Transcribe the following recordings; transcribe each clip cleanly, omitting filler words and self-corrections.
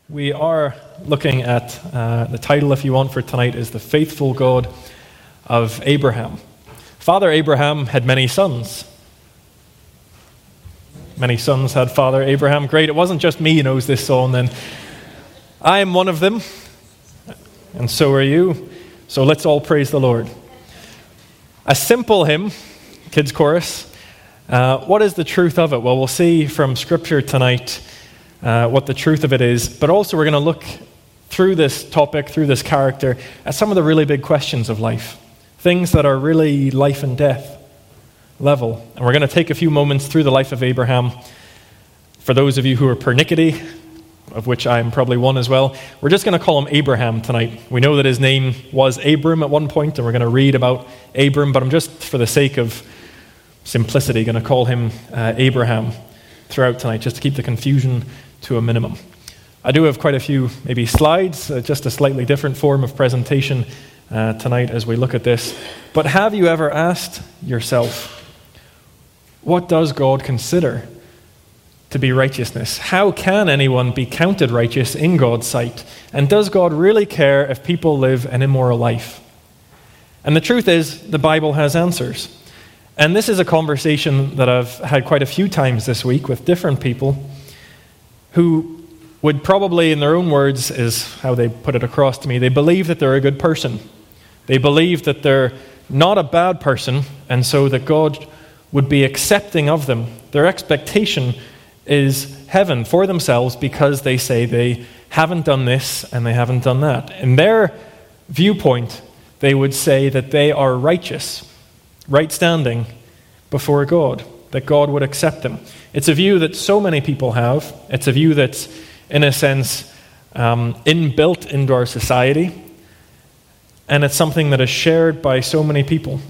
We are looking at the title, if you want, for tonight is The Faithful God of Abraham. Father Abraham had many sons. Many sons had Father Abraham. Great, it wasn't just me who knows this song then. I am one of them, and so are you. So let's all praise the Lord. A simple hymn, kids' chorus. What is the truth of it? Well, we'll see from Scripture tonight what the truth of it is, but also we're going to look through this topic, through this character, at some of the really big questions of life, things that are really life and death level. And we're going to take a few moments through the life of Abraham. For those of you who are pernickety, of which I'm probably one as well, we're just going to call him Abraham tonight. We know that his name was Abram at one point, and we're going to read about Abram, but I'm just, for the sake of simplicity, going to call him Abraham throughout tonight, just to keep the confusion to a minimum. I do have quite a few maybe slides, just a slightly different form of presentation tonight as we look at this. But have you ever asked yourself, what does God consider to be righteousness? How can anyone be counted righteous in God's sight? And does God really care if people live an immoral life? And the truth is, the Bible has answers. And this is a conversation that I've had quite a few times this week with different people who would probably, in their own words, is how they put it across to me, they believe that they're a good person. They believe that they're not a bad person, and so that God would be accepting of them. Their expectation is heaven for themselves because they say they haven't done this and they haven't done that. In their viewpoint, they would say that they are righteous, right standing before God, that God would accept them. It's a view that so many people have. It's a view that's, in a sense, inbuilt into our society, and it's something that is shared by so many people.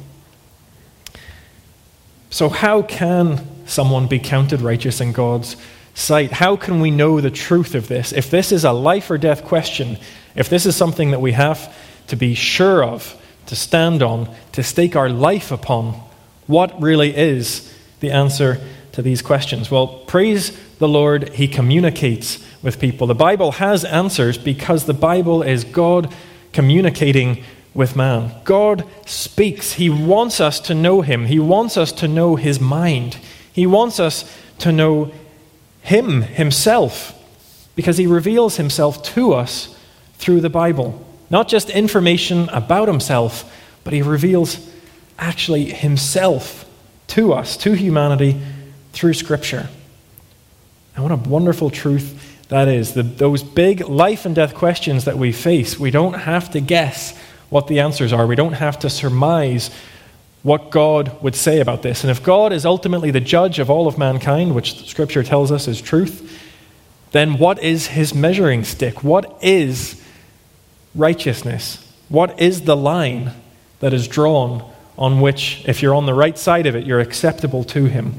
So how can someone be counted righteous in God's sight? How can we know the truth of this? If this is a life or death question, if this is something that we have to be sure of, to stand on, to stake our life upon, what really is the answer to these questions? Well, praise the Lord, He communicates with people. The Bible has answers because the Bible is God communicating with man. God speaks. He wants us to know Him. He wants us to know His mind. He wants us to know Him Himself because He reveals Himself to us through the Bible. Not just information about Himself, but He reveals actually Himself to us, to humanity, through Scripture. And what a wonderful truth that is. Those big life and death questions that we face, we don't have to guess what the answers are. We don't have to surmise what God would say about this. And if God is ultimately the judge of all of mankind, which Scripture tells us is truth, then what is His measuring stick? What is righteousness? What is the line that is drawn on which, if you're on the right side of it, you're acceptable to Him?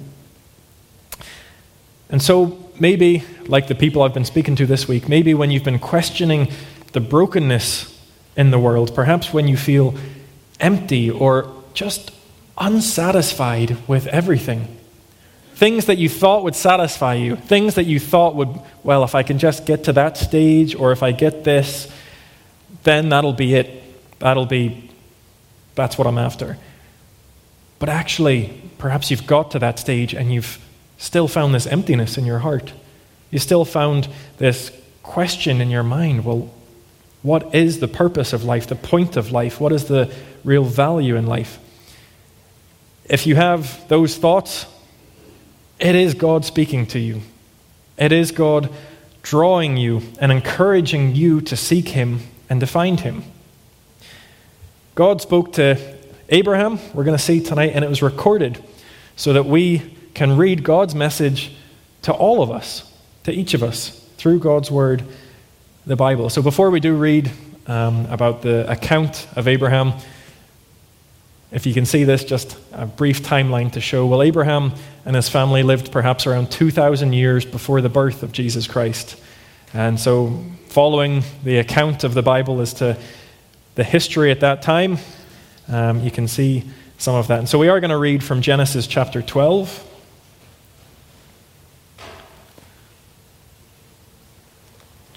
And so maybe, like the people I've been speaking to this week, maybe when you've been questioning the brokenness in the world, perhaps when you feel empty or just unsatisfied with everything, things that you thought would satisfy you, things that you thought would, well, if I can just get to that stage, or if I get this, then that'll be it. That's what I'm after. But actually, perhaps you've got to that stage and you've still found this emptiness in your heart. You still found this question in your mind, well, what is the purpose of life, the point of life? What is the real value in life? If you have those thoughts, it is God speaking to you. It is God drawing you and encouraging you to seek Him and to find Him. God spoke to Abraham, we're going to see tonight, and it was recorded so that we can read God's message to all of us, to each of us, through God's Word, the Bible. So before we do read about the account of Abraham, if you can see this, just a brief timeline to show. Well, Abraham and his family lived perhaps around 2,000 years before the birth of Jesus Christ. And so following the account of the Bible as to the history at that time, you can see some of that. And so we are going to read from Genesis chapter 12.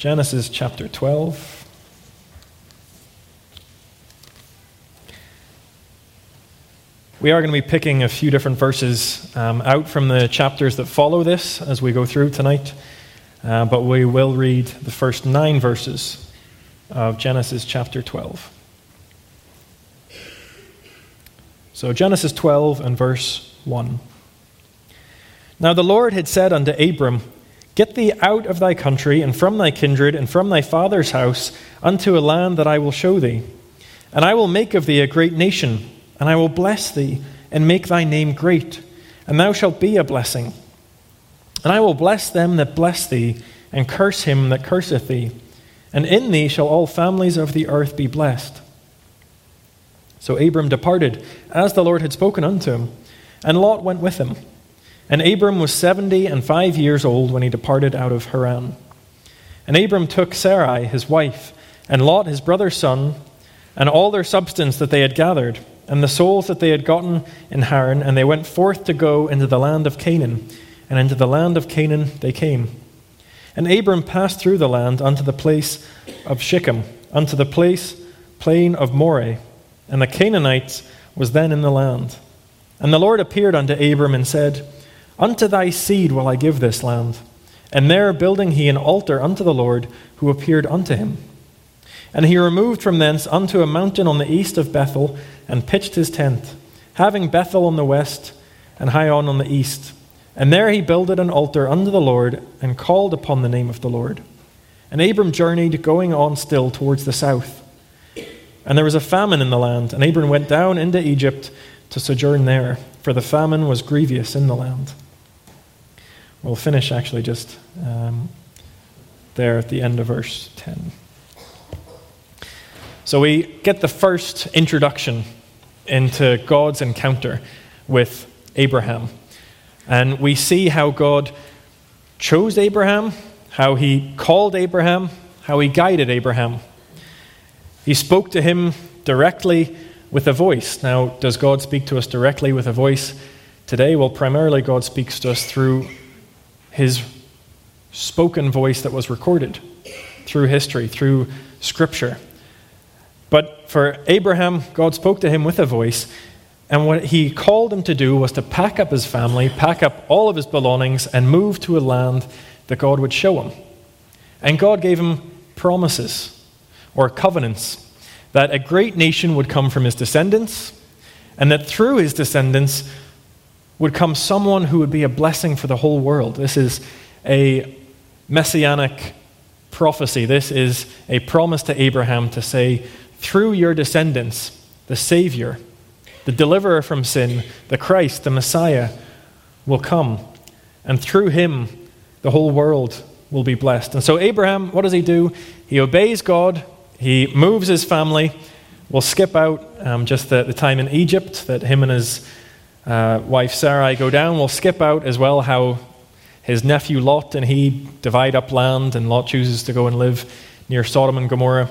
Genesis chapter 12. We are going to be picking a few different verses out from the chapters that follow this as we go through tonight. But we will read the first 9 verses of Genesis chapter 12. So Genesis 12 and verse 1. Now the Lord had said unto Abram, Get thee out of thy country, and from thy kindred, and from thy father's house, unto a land that I will show thee. And I will make of thee a great nation, and I will bless thee, and make thy name great, and thou shalt be a blessing. And I will bless them that bless thee, and curse him that curseth thee. And in thee shall all families of the earth be blessed. So Abram departed, as the Lord had spoken unto him, and Lot went with him. And Abram was 75 years old when he departed out of Haran. And Abram took Sarai his wife, and Lot his brother's son, and all their substance that they had gathered, and the souls that they had gotten in Haran, and they went forth to go into the land of Canaan. And into the land of Canaan they came. And Abram passed through the land unto the place of Shechem, unto the plain of Moreh, and the Canaanites was then in the land. And the Lord appeared unto Abram and said, Unto thy seed will I give this land. And there building he an altar unto the Lord, who appeared unto him. And he removed from thence unto a mountain on the east of Bethel, and pitched his tent, having Bethel on the west, and Hion on the east. And there he builded an altar unto the Lord, and called upon the name of the Lord. And Abram journeyed, going on still towards the south. And there was a famine in the land, and Abram went down into Egypt to sojourn there, for the famine was grievous in the land. We'll finish actually just there at the end of verse 10. So we get the first introduction into God's encounter with Abraham. And we see how God chose Abraham, how he called Abraham, how he guided Abraham. He spoke to him directly with a voice. Now, does God speak to us directly with a voice today? Well, primarily God speaks to us through his spoken voice that was recorded, through history, through Scripture. But for Abraham, God spoke to him with a voice, and what he called him to do was to pack up his family, pack up all of his belongings, and move to a land that God would show him. And God gave him promises, or covenants, that a great nation would come from his descendants, and that through his descendants would come someone who would be a blessing for the whole world. This is a messianic prophecy. This is a promise to Abraham to say, through your descendants, the Savior, the deliverer from sin, the Christ, the Messiah, will come. And through him, the whole world will be blessed. And so Abraham, what does he do? He obeys God. He moves his family. We'll skip out just the time in Egypt that him and his wife Sarai go down. We'll skip out as well how his nephew Lot and he divide up land, and Lot chooses to go and live near Sodom and Gomorrah.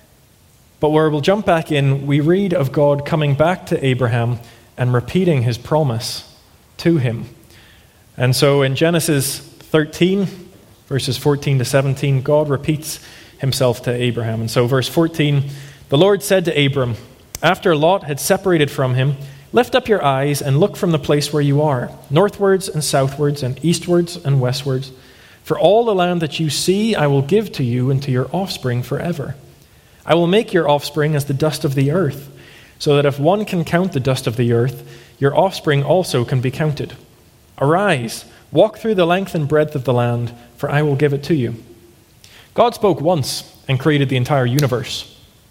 But where we'll jump back in, we read of God coming back to Abraham and repeating his promise to him. And so in Genesis 13, verses 14 to 17, God repeats himself to Abraham. And so verse 14, the Lord said to Abram, after Lot had separated from him, lift up your eyes and look from the place where you are, northwards and southwards and eastwards and westwards. For all the land that you see I will give to you and to your offspring forever. I will make your offspring as the dust of the earth, so that if one can count the dust of the earth, your offspring also can be counted. Arise, walk through the length and breadth of the land, for I will give it to you. God spoke once and created the entire universe.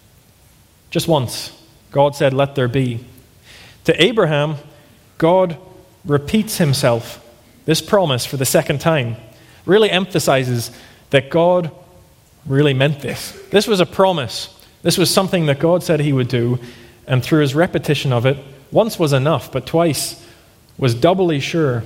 Just once, God said, let there be. To Abraham, God repeats himself, this promise for the second time, really emphasizes that God really meant this. This was a promise. This was something that God said he would do, and through his repetition of it, once was enough, but twice was doubly sure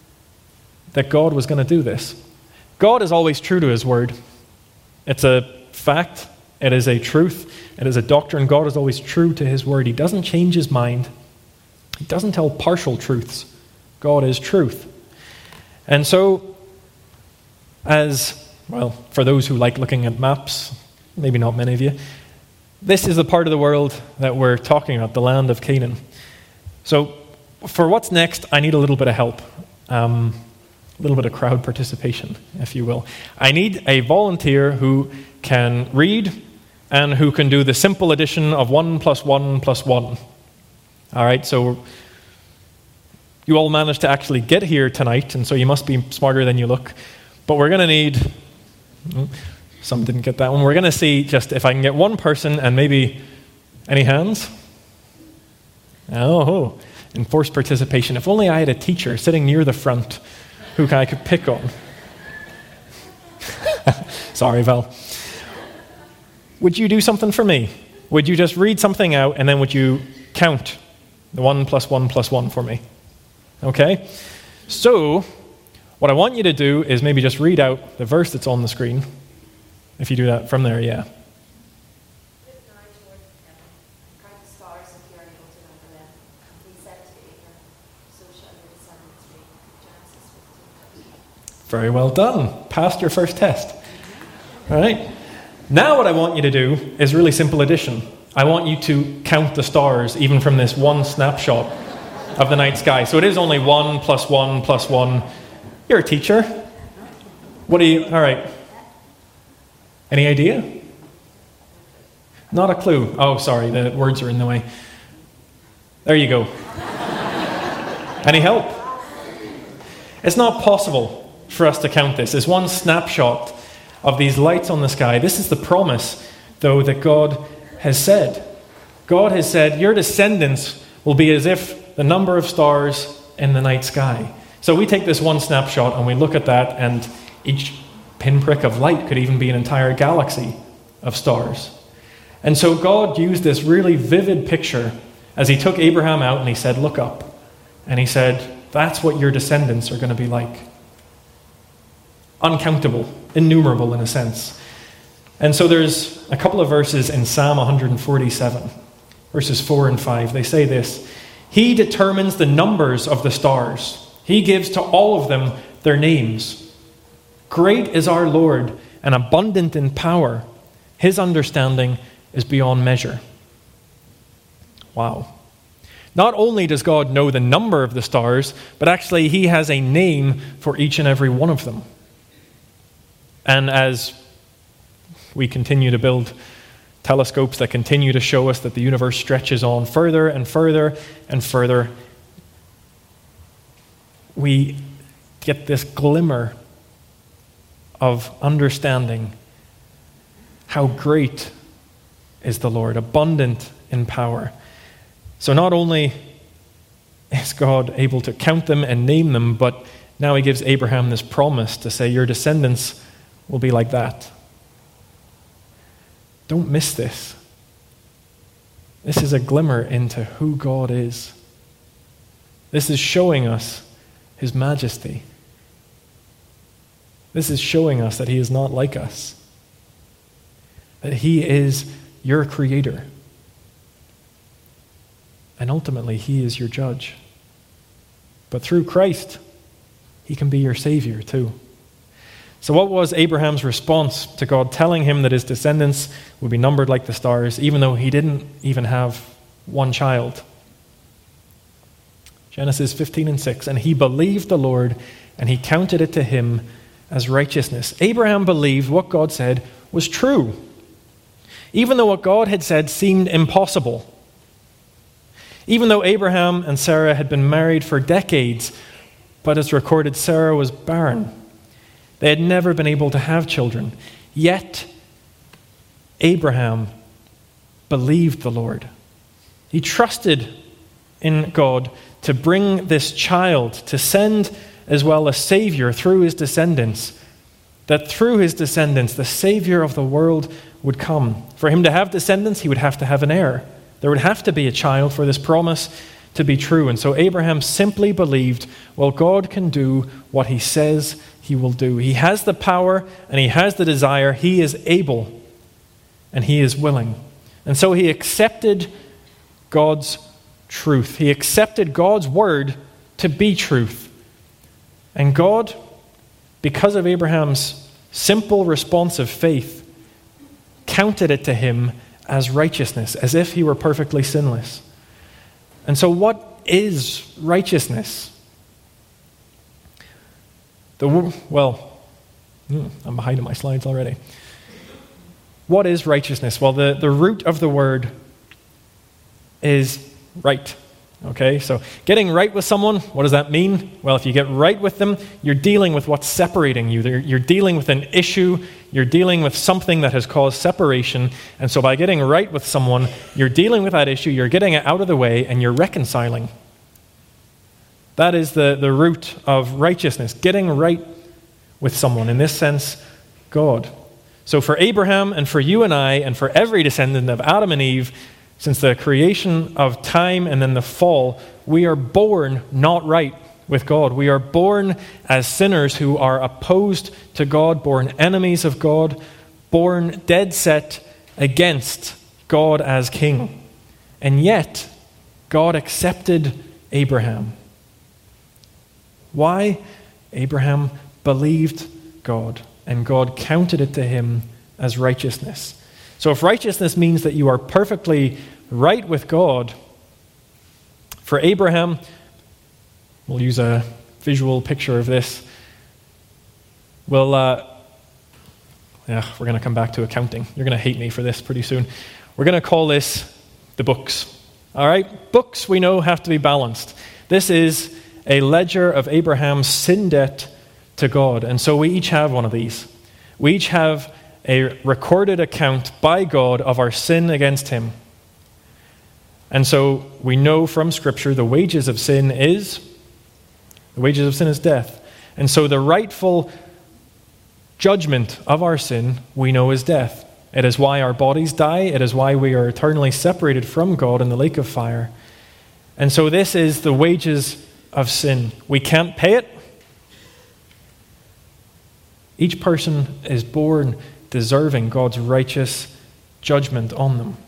that God was going to do this. God is always true to his word. It's a fact. It is a truth. It is a doctrine. God is always true to his word. He doesn't change his mind. He doesn't tell partial truths. God is truth. And so, as well, for those who like looking at maps, maybe not many of you, this is the part of the world that we're talking about, the land of Canaan. So for what's next, I need a little bit of help, a little bit of crowd participation, if you will. I need a volunteer who can read and who can do the simple addition of 1 + 1 + 1. All right, so you all managed to actually get here tonight, and so you must be smarter than you look. But we're going to need... Some didn't get that one. We're going to see just if I can get one person and maybe any hands? Oh, enforced participation. If only I had a teacher sitting near the front who I could pick on. Sorry, Val. Would you do something for me? Would you just read something out and then would you count the 1 + 1 + 1 for me? Okay? So, what I want you to do is maybe just read out the verse that's on the screen. If you do that from there, yeah. Very well done. Passed your first test. All right. Now what I want you to do is really simple addition. I want you to count the stars even from this one snapshot of the night sky. So it is only 1 + 1 + 1. You're a teacher. What do you... All right. Any idea? Not a clue. Oh, sorry, the words are in the way. There you go. Any help? It's not possible for us to count this. It's one snapshot of these lights on the sky. This is the promise, though, that God has said. God has said, your descendants will be as if the number of stars in the night sky. So we take this one snapshot and we look at that, and each pinprick of light could even be an entire galaxy of stars. And so God used this really vivid picture as he took Abraham out and he said, look up. And he said, that's what your descendants are going to be like. Uncountable, innumerable in a sense. And so there's a couple of verses in Psalm 147, verses 4 and 5. They say this: he determines the numbers of the stars. He gives to all of them their names. Great is our Lord and abundant in power. His understanding is beyond measure. Wow. Not only does God know the number of the stars, but actually he has a name for each and every one of them. And as we continue to build telescopes that continue to show us that the universe stretches on further and further and further, we get this glimmer of understanding how great is the Lord, abundant in power. So not only is God able to count them and name them, but now he gives Abraham this promise to say, your descendants will be like that. Don't miss this. This is a glimmer into who God is. This is showing us his majesty. This is showing us that he is not like us. That he is your creator. And ultimately, he is your judge. But through Christ, he can be your savior too. So what was Abraham's response to God telling him that his descendants would be numbered like the stars, even though he didn't even have one child? Genesis 15:6, and he believed the Lord, and he counted it to him as righteousness. Abraham believed what God said was true, even though what God had said seemed impossible. Even though Abraham and Sarah had been married for decades, but it's recorded Sarah was barren. They had never been able to have children. Yet, Abraham believed the Lord. He trusted in God to bring this child, to send as well a Savior through his descendants, that through his descendants, the Savior of the world would come. For him to have descendants, he would have to have an heir. There would have to be a child for this promise to be true. And so Abraham simply believed, well, God can do what he says he will do. He has the power and he has the desire. He is able and he is willing. And so he accepted God's truth. He accepted God's word to be truth. And God, because of Abraham's simple response of faith counted it to him as righteousness, as if he were perfectly sinless. And so what is righteousness? I'm behind in my slides already. What is righteousness? Well, the root of the word is right. Okay, so getting right with someone, what does that mean? Well, if you get right with them, you're dealing with what's separating you. You're dealing with an issue. You're dealing with something that has caused separation. And so by getting right with someone, you're dealing with that issue, you're getting it out of the way, and you're reconciling. That is the root of righteousness, getting right with someone. In this sense, God. So for Abraham and for you and I and for every descendant of Adam and Eve, since the creation of time and then the fall, we are born not right with God. We are born as sinners who are opposed to God, born enemies of God, born dead set against God as king. And yet, God accepted Abraham. Why? Abraham believed God, and God counted it to him as righteousness. So if righteousness means that you are perfectly right with God, for Abraham, we'll use a visual picture of this. We're going to come back to accounting. You're going to hate me for this pretty soon. We're going to call this the books. All right? Books, we know, have to be balanced. This is a ledger of Abraham's sin debt to God. And so we each have one of these. We each have a recorded account by God of our sin against him. And so we know from Scripture the wages of sin is death. And so the rightful judgment of our sin we know is death. It is why our bodies die. It is why we are eternally separated from God in the lake of fire. And so this is the wages of sin. We can't pay it. Each person is born deserving God's righteous judgment on them.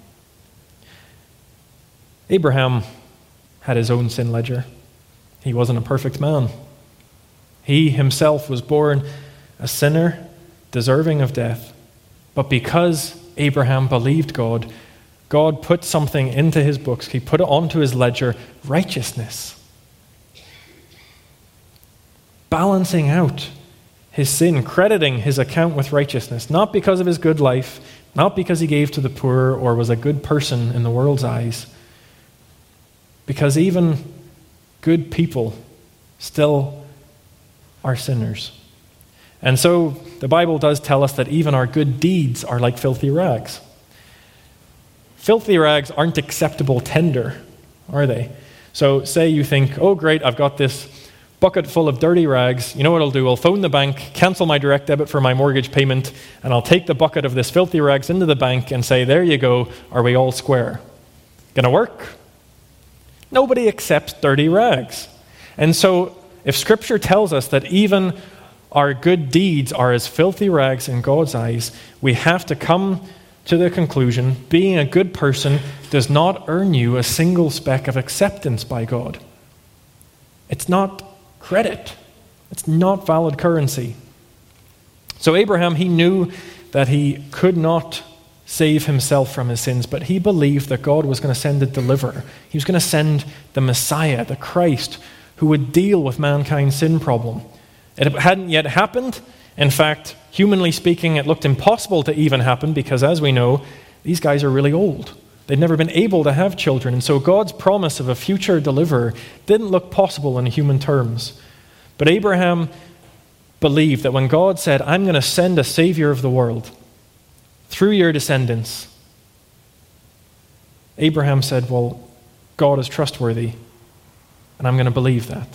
Abraham had his own sin ledger. He wasn't a perfect man. He himself was born a sinner, deserving of death. But because Abraham believed God, God put something into his books. He put it onto his ledger, righteousness. Balancing out his sin, crediting his account with righteousness, not because of his good life, not because he gave to the poor or was a good person in the world's eyes, because even good people still are sinners. And so the Bible does tell us that even our good deeds are like filthy rags. Filthy rags aren't acceptable tender, are they? So say you think, oh great, I've got this bucket full of dirty rags. You know what I'll do? I'll phone the bank, cancel my direct debit for my mortgage payment, and I'll take the bucket of this filthy rags into the bank and say, there you go, are we all square? Gonna work? Nobody accepts dirty rags. And so if Scripture tells us that even our good deeds are as filthy rags in God's eyes, we have to come to the conclusion being a good person does not earn you a single speck of acceptance by God. It's not credit. It's not valid currency. So Abraham, he knew that he could not save himself from his sins, but he believed that God was going to send a deliverer. He was going to send the Messiah, the Christ, who would deal with mankind's sin problem. It hadn't yet happened. In fact, humanly speaking, it looked impossible to even happen because, as we know, these guys are really old. They'd never been able to have children, and so God's promise of a future deliverer didn't look possible in human terms. But Abraham believed that when God said, I'm going to send a Savior of the world through your descendants, Abraham said, well, God is trustworthy, and I'm going to believe that.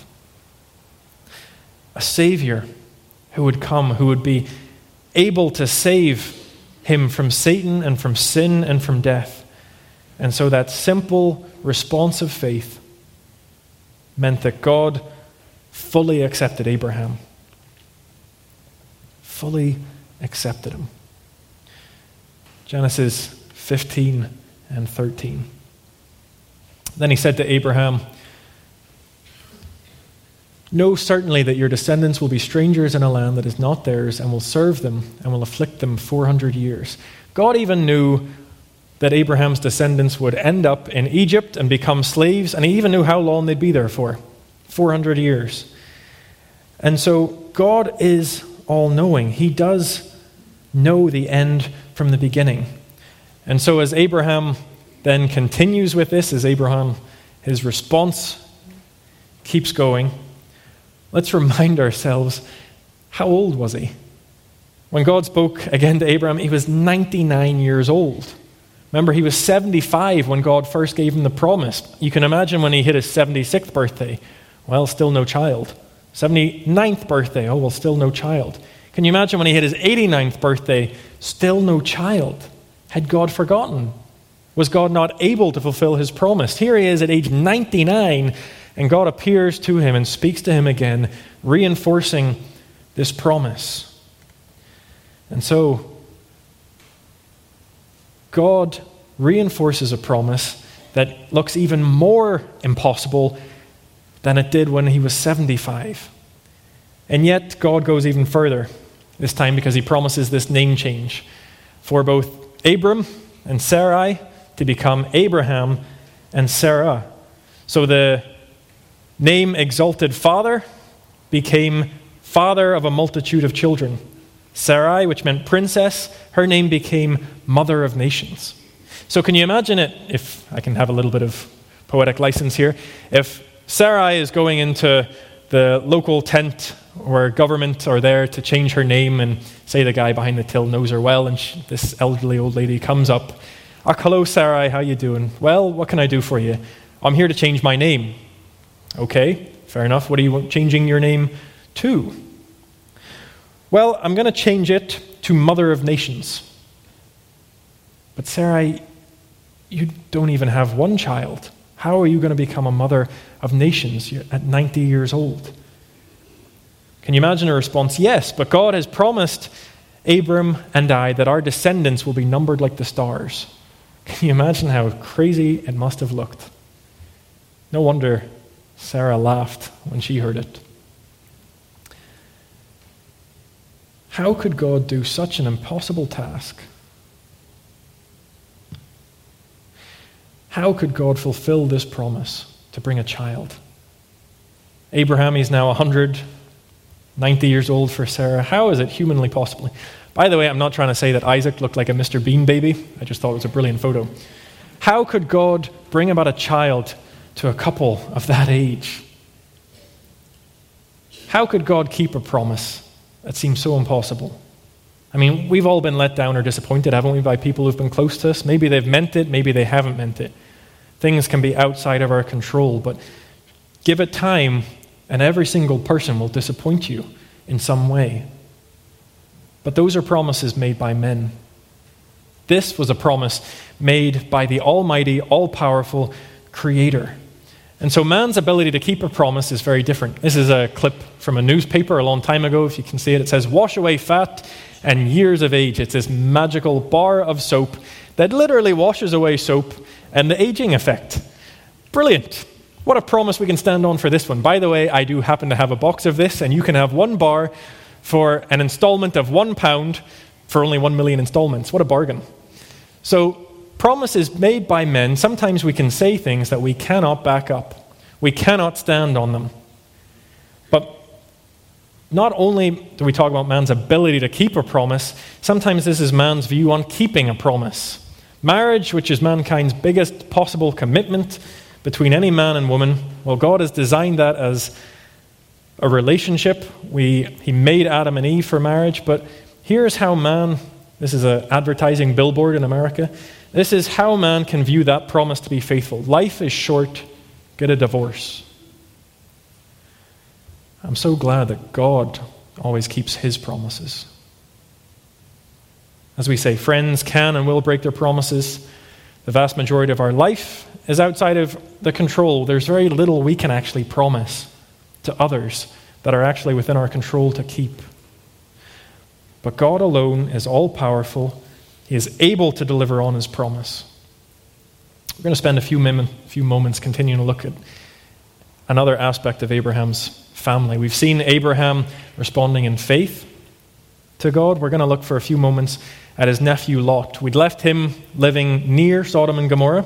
A Savior who would come, who would be able to save him from Satan and from sin and from death. And so that simple response of faith meant that God fully accepted Abraham. Fully accepted him. Genesis 15 and 13. Then he said to Abraham, Know certainly that your descendants will be strangers in a land that is not theirs and will serve them and will afflict them 400 years. God even knew that Abraham's descendants would end up in Egypt and become slaves, and he even knew how long they'd be there for, 400 years. And so God is all-knowing. He does know the end from the beginning. And so as Abraham then continues with this, his response keeps going, let's remind ourselves, how old was he? When God spoke again to Abraham, he was 99 years old. Remember, he was 75 when God first gave him the promise. You can imagine when he hit his 76th birthday. Well, still no child. 79th birthday, oh, well, still no child. Can you imagine when he hit his 89th birthday, still no child? Had God forgotten? Was God not able to fulfill his promise? Here he is at age 99, and God appears to him and speaks to him again, reinforcing this promise. And so, God reinforces a promise that looks even more impossible than it did when he was 75. And yet, God goes even further this time because he promises this name change for both Abram and Sarai to become Abraham and Sarah. So the name exalted father became father of a multitude of children. Sarai, which meant princess, her name became mother of nations. So can you imagine it, if I can have a little bit of poetic license here, if Sarai is going into the local tent where government are there to change her name, and say the guy behind the till knows her well, and this elderly old lady comes up, hello Sarai, how you doing? Well, what can I do for you? I'm here to change my name. Okay, fair enough. What are you changing your name to? Well, I'm going to change it to Mother of Nations. But Sarai, you don't even have one child. How are you going to become a mother of nations? You're at 90 years old. Can you imagine a response? Yes, but God has promised Abram and I that our descendants will be numbered like the stars. Can you imagine how crazy it must have looked? No wonder Sarah laughed when she heard it. How could God do such an impossible task? How could God fulfill this promise to bring a child? Abraham, he's now 190 years old for Sarah. How is it humanly possible? By the way, I'm not trying to say that Isaac looked like a Mr. Bean baby. I just thought it was a brilliant photo. How could God bring about a child to a couple of that age? How could God keep a promise that seems so impossible? I mean, we've all been let down or disappointed, haven't we, by people who've been close to us? Maybe they've meant it, maybe they haven't meant it. Things can be outside of our control, but give it time, and every single person will disappoint you in some way. But those are promises made by men. This was a promise made by the almighty, all-powerful Creator. And so man's ability to keep a promise is very different. This is a clip from a newspaper a long time ago. If you can see it, it says, "Wash away fat and years of age." It's this magical bar of soap that literally washes away soap and the aging effect. Brilliant. What a promise we can stand on for this one. By the way, I do happen to have a box of this, and you can have one bar for an installment of £1 for only 1 million installments. What a bargain. So, promises made by men, sometimes we can say things that we cannot back up. We cannot stand on them. But not only do we talk about man's ability to keep a promise, sometimes this is man's view on keeping a promise. Marriage, which is mankind's biggest possible commitment between any man and woman, well, God has designed that as a relationship. He made Adam and Eve for marriage, but here's how man, this is an advertising billboard in America, this is how man can view that promise to be faithful. Life is short, get a divorce. I'm so glad that God always keeps his promises. As we say, friends can and will break their promises. The vast majority of our life is outside of the control. There's very little we can actually promise to others that are actually within our control to keep. But God alone is all-powerful. He is able to deliver on his promise. We're going to spend a few moments continuing to look at another aspect of Abraham's family. We've seen Abraham responding in faith to God. We're going to look for a few moments at his nephew Lot. We'd left him living near Sodom and Gomorrah,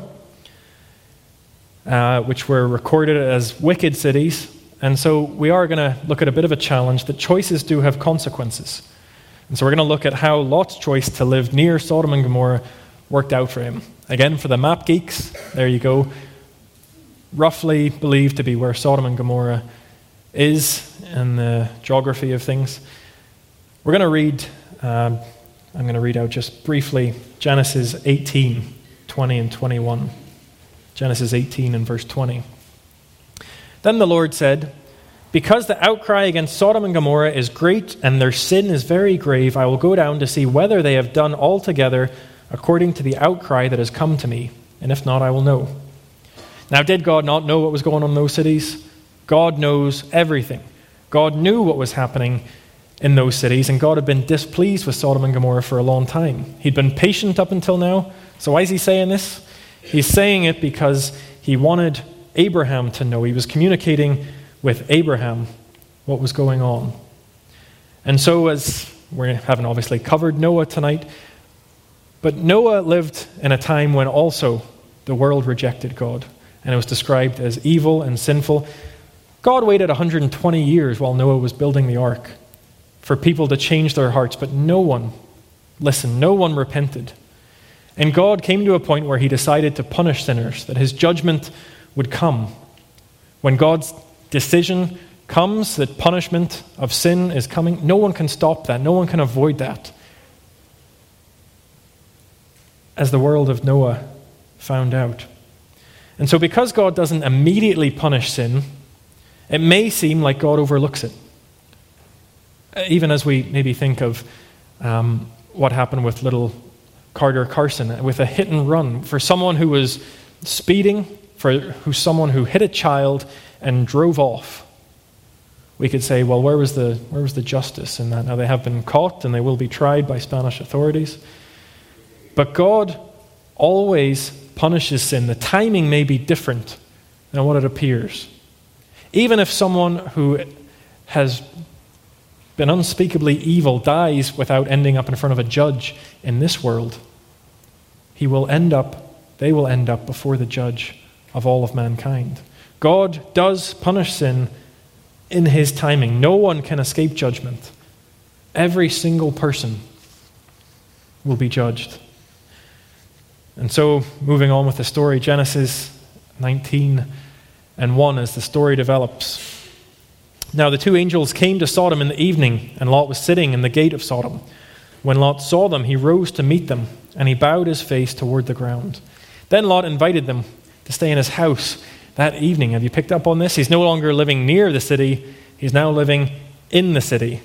which were recorded as wicked cities. And so we are going to look at a bit of a challenge that choices do have consequences. And so we're going to look at how Lot's choice to live near Sodom and Gomorrah worked out for him. Again, for the map geeks, there you go. Roughly believed to be where Sodom and Gomorrah is in the geography of things. We're going to read, I'm going to read out just briefly Genesis 18, 20 and 21. Genesis 18 and verse 20. Then the Lord said, "Because the outcry against Sodom and Gomorrah is great and their sin is very grave, I will go down to see whether they have done altogether according to the outcry that has come to me, and if not, I will know." Now, did God not know what was going on in those cities? God knows everything. God knew what was happening in those cities, and God had been displeased with Sodom and Gomorrah for a long time. He'd been patient up until now. So why is he saying this? He's saying it because he wanted Abraham to know. He was communicating with Abraham what was going on. And so, as we haven't obviously covered Noah tonight, but Noah lived in a time when also the world rejected God, and it was described as evil and sinful. God waited 120 years while Noah was building the ark for people to change their hearts, but no one listened, no one repented. And God came to a point where he decided to punish sinners, that his judgment would come. When God's decision comes, that punishment of sin is coming, no one can stop that, no one can avoid that. As the world of Noah found out. And so because God doesn't immediately punish sin, it may seem like God overlooks it. Even as we maybe think of what happened with little Carter Carson, with a hit and run, for someone who was speeding, for someone who hit a child and drove off. We could say, well, where was the justice in that? Now they have been caught and they will be tried by Spanish authorities. But God always punishes sin. The timing may be different than what it appears. Even if someone who has been unspeakably evil dies without ending up in front of a judge in this world, they will end up before the judge of all of mankind. God does punish sin in his timing. No one can escape judgment. Every single person will be judged. And so, moving on with the story, Genesis 19 and 1, as the story develops. Now the two angels came to Sodom in the evening, and Lot was sitting in the gate of Sodom. When Lot saw them, he rose to meet them, and he bowed his face toward the ground. Then Lot invited them to stay in his house that evening. Have you picked up on this? He's no longer living near the city. He's now living in the city.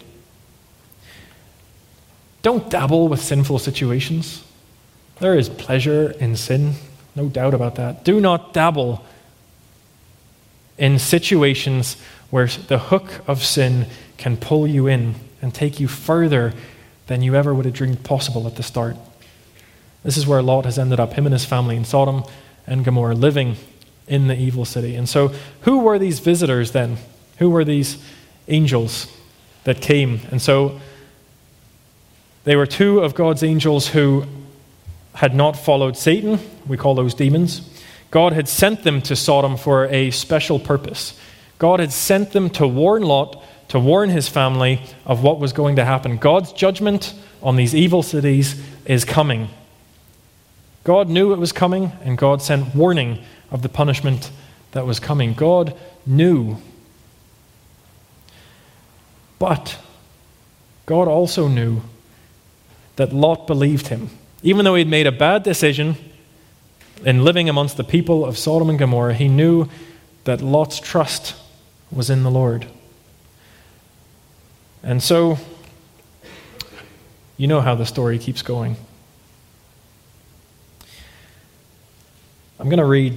Don't dabble with sinful situations. There is pleasure in sin, no doubt about that. Do not dabble in situations where the hook of sin can pull you in and take you further than you ever would have dreamed possible at the start. This is where Lot has ended up, him and his family in Sodom and Gomorrah, living in the evil city. And so, who were these visitors then? Who were these angels that came? And so, they were two of God's angels who had not followed Satan. We call those demons. God had sent them to Sodom for a special purpose. God had sent them to warn Lot, to warn his family of what was going to happen. God's judgment on these evil cities is coming. God knew it was coming, and God sent warning of the punishment that was coming. God knew. But God also knew that Lot believed him. Even though he'd made a bad decision in living amongst the people of Sodom and Gomorrah, he knew that Lot's trust was in the Lord. And so, you know how the story keeps going. I'm going to read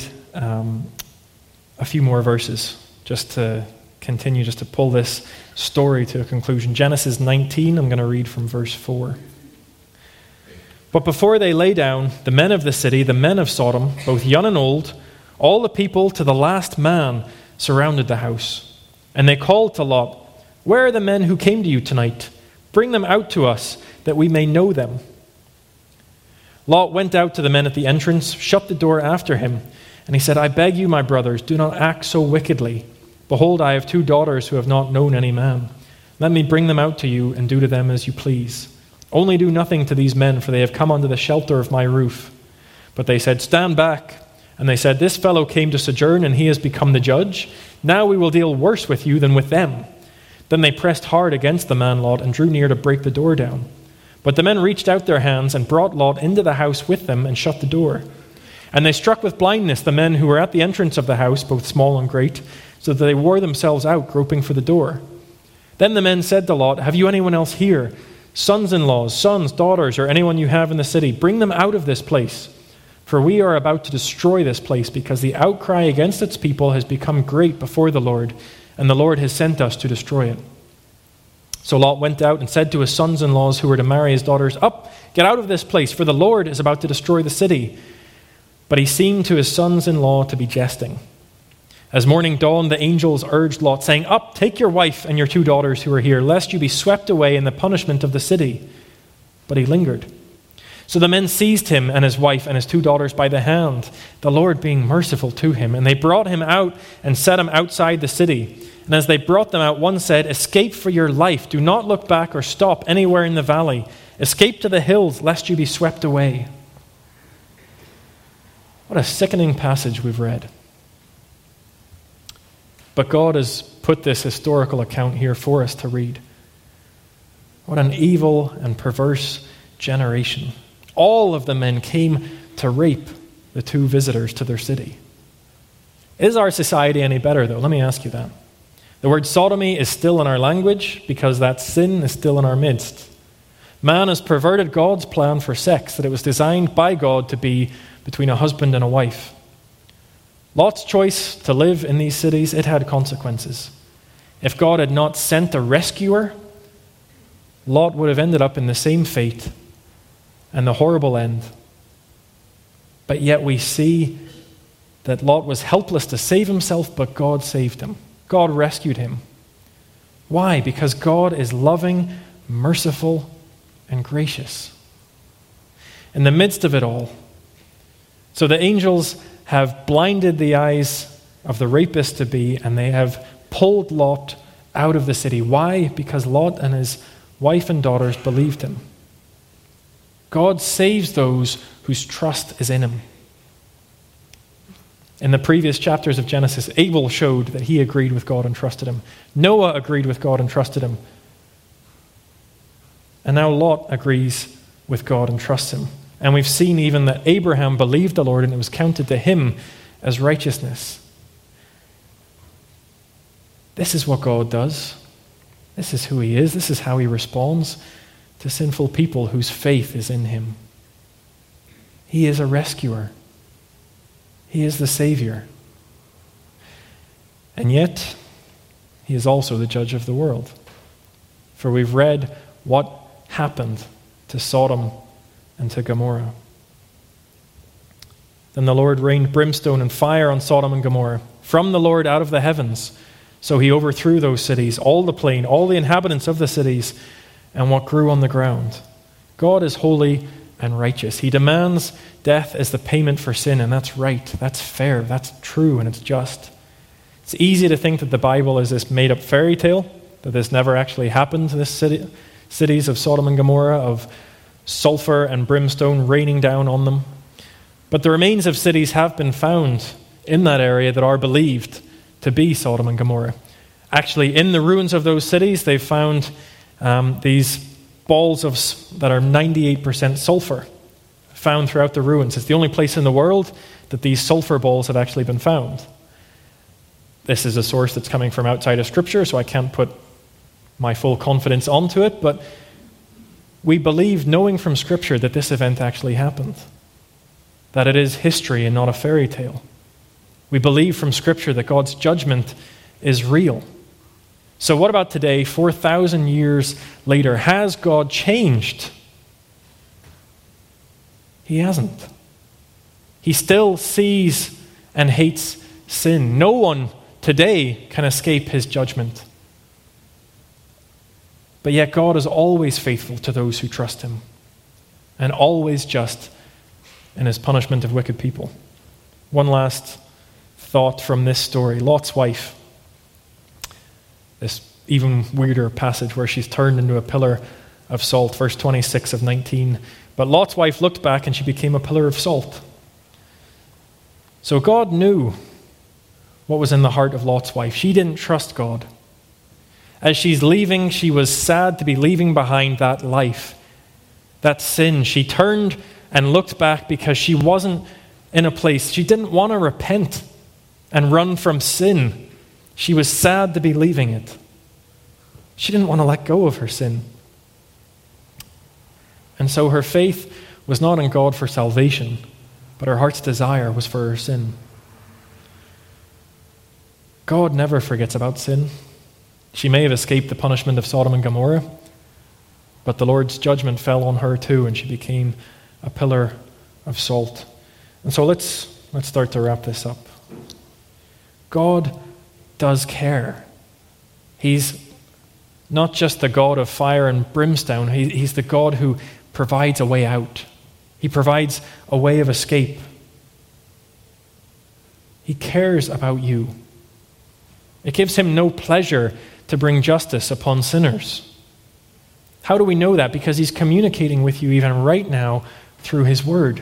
a few more verses just to continue, just to pull this story to a conclusion. Genesis 19, I'm going to read from verse 4. But before they lay down, the men of the city, the men of Sodom, both young and old, all the people to the last man, surrounded the house. And they called to Lot, "Where are the men who came to you tonight? Bring them out to us, that we may know them." Lot went out to the men at the entrance, shut the door after him, and he said, "I beg you, my brothers, do not act so wickedly. Behold, I have 2 daughters who have not known any man. Let me bring them out to you and do to them as you please. Only do nothing to these men, for they have come under the shelter of my roof." But they said, "Stand back." And they said, "This fellow came to sojourn, and he has become the judge. Now we will deal worse with you than with them." Then they pressed hard against the man Lot and drew near to break the door down. But the men reached out their hands and brought Lot into the house with them and shut the door. And they struck with blindness the men who were at the entrance of the house, both small and great, so that they wore themselves out, groping for the door. Then the men said to Lot, "Have you anyone else here? Sons-in-laws, sons, daughters, or anyone you have in the city? Bring them out of this place. For we are about to destroy this place, because the outcry against its people has become great before the Lord, and the Lord has sent us to destroy it." So Lot went out and said to his sons-in-laws who were to marry his daughters, "Up, get out of this place, for the Lord is about to destroy the city." But he seemed to his sons-in-law to be jesting. As morning dawned, the angels urged Lot, saying, "Up, take your wife and your 2 daughters who are here, lest you be swept away in the punishment of the city." But he lingered. So the men seized him and his wife and his 2 daughters by the hand, the Lord being merciful to him. And they brought him out and set him outside the city. And as they brought them out, one said, "Escape for your life. Do not look back or stop anywhere in the valley. Escape to the hills, lest you be swept away." What a sickening passage we've read. But God has put this historical account here for us to read. What an evil and perverse generation. All of the men came to rape the 2 visitors to their city. Is our society any better, though? Let me ask you that. The word sodomy is still in our language because that sin is still in our midst. Man has perverted God's plan for sex, that it was designed by God to be between a husband and a wife. Lot's choice to live in these cities, it had consequences. If God had not sent a rescuer, Lot would have ended up in the same fate and the horrible end. But yet we see that Lot was helpless to save himself, but God saved him. God rescued him. Why? Because God is loving, merciful, and gracious. In the midst of it all, so the angels have blinded the eyes of the rapist-to-be, and they have pulled Lot out of the city. Why? Because Lot and his wife and daughters believed him. God saves those whose trust is in him. In the previous chapters of Genesis, Abel showed that he agreed with God and trusted him. Noah agreed with God and trusted him. And now Lot agrees with God and trusts him. And we've seen even that Abraham believed the Lord and it was counted to him as righteousness. This is what God does. This is who he is. This is how he responds to sinful people whose faith is in him. He is a rescuer. He is the Savior. And yet, he is also the judge of the world. For we've read what happened to Sodom and to Gomorrah. Then the Lord rained brimstone and fire on Sodom and Gomorrah from the Lord out of the heavens. So he overthrew those cities, all the plain, all the inhabitants of the cities, and what grew on the ground. God is holy and righteous. He demands death as the payment for sin, and that's right, that's fair, that's true, and it's just. It's easy to think that the Bible is this made-up fairy tale, that this never actually happened to the cities of Sodom and Gomorrah, of sulfur and brimstone raining down on them. But the remains of cities have been found in that area that are believed to be Sodom and Gomorrah. Actually, in the ruins of those cities, they've found these balls that are 98% sulfur found throughout the ruins. It's the only place in the world that these sulfur balls have actually been found. This is a source that's coming from outside of Scripture, so I can't put my full confidence onto it, but we believe, knowing from Scripture, that this event actually happened, that it is history and not a fairy tale. We believe from Scripture that God's judgment is real. So what about today, 4,000 years later? Has God changed? He hasn't. He still sees and hates sin. No one today can escape his judgment. But yet God is always faithful to those who trust him, and always just in his punishment of wicked people. One last thought from this story. Lot's wife. This even weirder passage where she's turned into a pillar of salt. Verse 26 of 19. But Lot's wife looked back and she became a pillar of salt. So God knew what was in the heart of Lot's wife. She didn't trust God. As she's leaving, she was sad to be leaving behind that life, that sin. She turned and looked back because she wasn't in a place. She didn't want to repent and run from sin. She was sad to be leaving it. She didn't want to let go of her sin. And so her faith was not in God for salvation, but her heart's desire was for her sin. God never forgets about sin. She may have escaped the punishment of Sodom and Gomorrah, but the Lord's judgment fell on her too, and she became a pillar of salt. And so let's start to wrap this up. God does care. He's not just the God of fire and brimstone. He's the God who provides a way out. He provides a way of escape. He cares about you. It gives him no pleasure to bring justice upon sinners. How do we know that? Because he's communicating with you even right now through his word.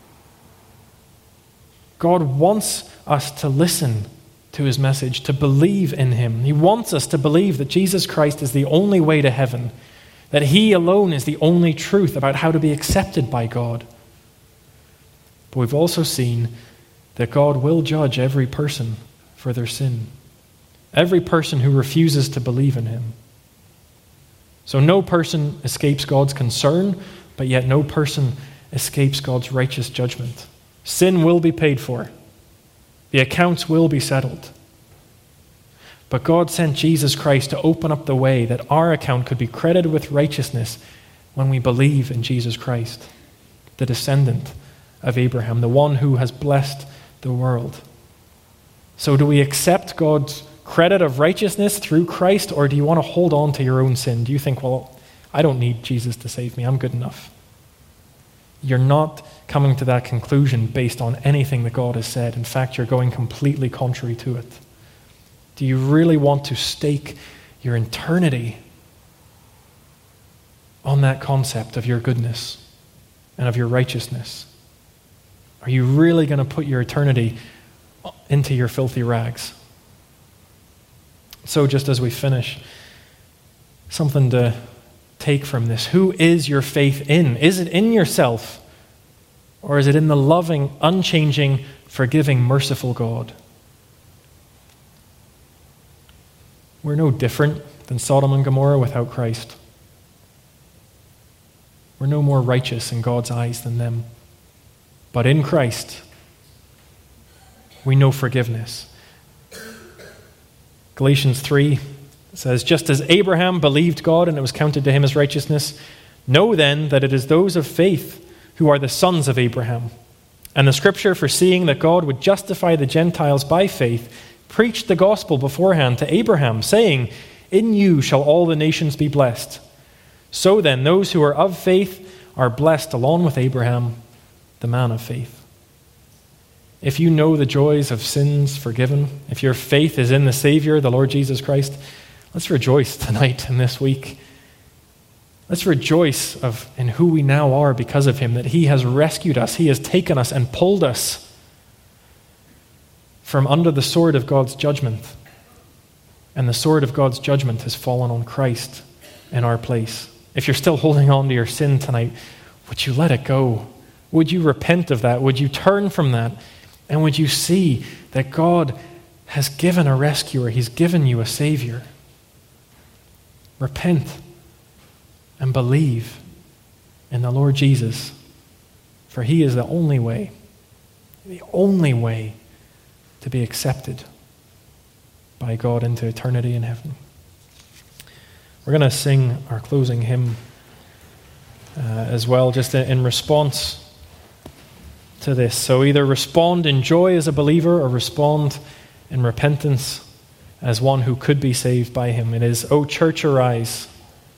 God wants us to listen to his message, to believe in him. He wants us to believe that Jesus Christ is the only way to heaven, that he alone is the only truth about how to be accepted by God. But we've also seen that God will judge every person for their sin, every person who refuses to believe in him. So no person escapes God's concern, but yet no person escapes God's righteous judgment. Sin will be paid for. The accounts will be settled. But God sent Jesus Christ to open up the way that our account could be credited with righteousness when we believe in Jesus Christ, the descendant of Abraham, the one who has blessed the world. So do we accept God's credit of righteousness through Christ, or do you want to hold on to your own sin? Do you think, well, I don't need Jesus to save me, I'm good enough? You're not coming to that conclusion based on anything that God has said. In fact, you're going completely contrary to it. Do you really want to stake your eternity on that concept of your goodness and of your righteousness? Are you really going to put your eternity into your filthy rags? So just as we finish, something to take from this. Who is your faith in? Is it in yourself? Or is it in the loving, unchanging, forgiving, merciful God? We're no different than Sodom and Gomorrah without Christ. We're no more righteous in God's eyes than them. But in Christ, we know forgiveness. Galatians 3 says, just as Abraham believed God and it was counted to him as righteousness, know then that it is those of faith who are the sons of Abraham. And the scripture, foreseeing that God would justify the Gentiles by faith, preached the gospel beforehand to Abraham, saying, in you shall all the nations be blessed. So then, those who are of faith are blessed along with Abraham, the man of faith. If you know the joys of sins forgiven, if your faith is in the Savior, the Lord Jesus Christ, let's rejoice tonight and this week. Let's rejoice in who we now are because of him, that he has rescued us, he has taken us and pulled us from under the sword of God's judgment. And the sword of God's judgment has fallen on Christ in our place. If you're still holding on to your sin tonight, would you let it go? Would you repent of that? Would you turn from that? And would you see that God has given a rescuer? He's given you a Savior. Repent and believe in the Lord Jesus, for he is the only way to be accepted by God into eternity in heaven. We're going to sing our closing hymn as well, just in response to this. So either respond in joy as a believer or respond in repentance as one who could be saved by him. It is, "O church, arise."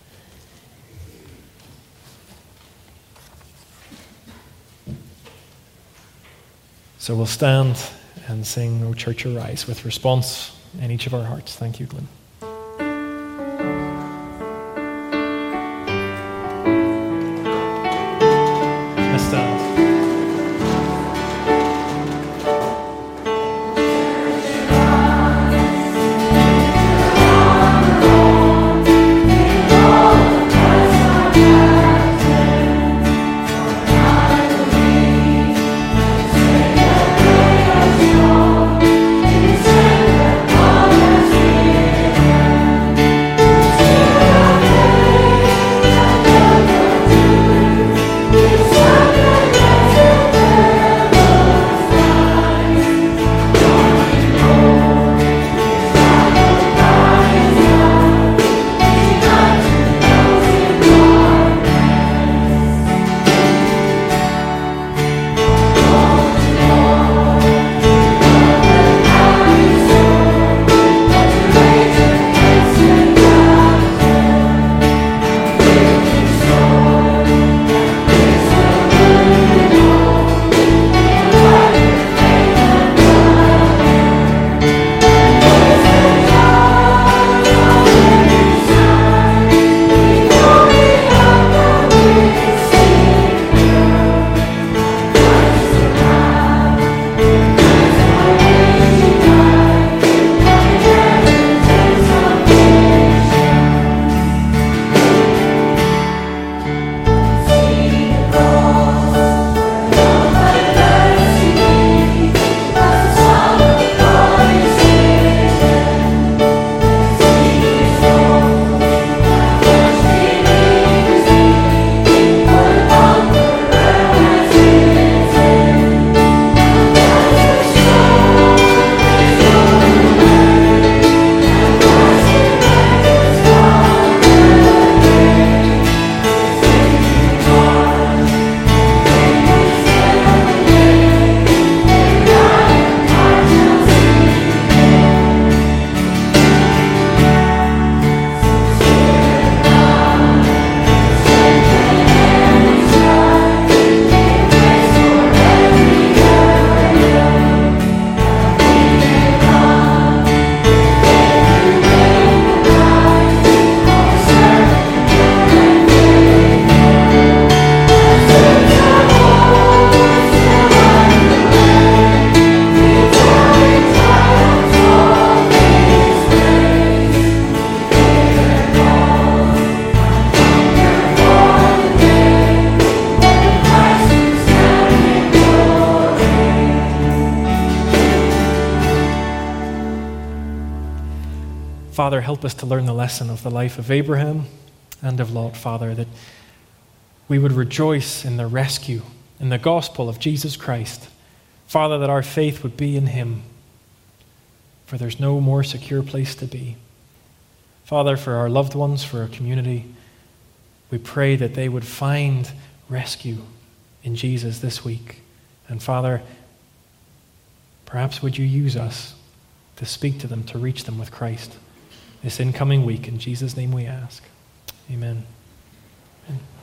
So we'll stand and sing, "O church, arise," with response in each of our hearts. Thank you, Glenn. Let's stand. Father, help us to learn the lesson of the life of Abraham and of Lot, Father, that we would rejoice in the rescue, in the gospel of Jesus Christ. Father, that our faith would be in him, for there's no more secure place to be. Father, for our loved ones, for our community, we pray that they would find rescue in Jesus this week. And Father, perhaps would you use us to speak to them, to reach them with Christ this incoming week. In Jesus' name we ask. Amen. Amen.